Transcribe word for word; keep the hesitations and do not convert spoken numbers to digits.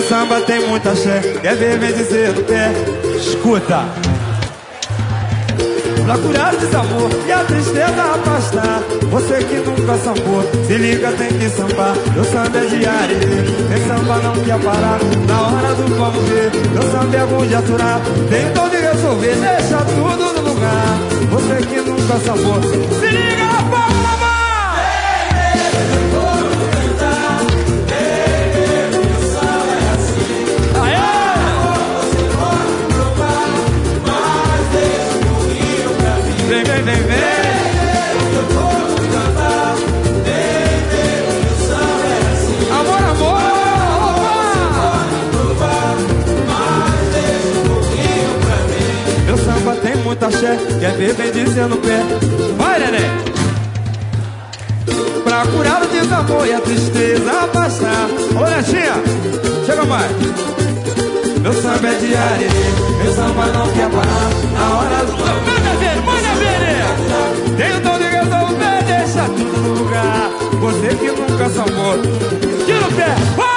samba tem muita axé, quer ver, vem dizer no pé. Escuta. Pra curar o desamor e a tristeza afastar, você que nunca sambou, se liga, tem que sambar. Meu samba é de arerê, tem samba não quer parar. Na hora do vamos ver, meu samba é bom de aturar. Tem dom de resolver, deixa tudo no lugar. Você que nunca sambou, se liga, vamos mamar. Vem, vem, vem, vem. Eu vou cantar. Vem, vem, meu samba é assim. Amor, amor. Mas deixa um pouquinho pra mim. Meu samba tem muita axé, quer ver, vem dizendo o pé. Vai, neném. Pra curar o desamor e a tristeza afastar. Ô, Netinha, chega mais. Meu samba é de arerê, meu samba não quer parar. Na hora do... Manda ver, manda ver. Tem o dom de resolver, deixa tudo no lugar. Você que nunca sambou, tira o pé, vai!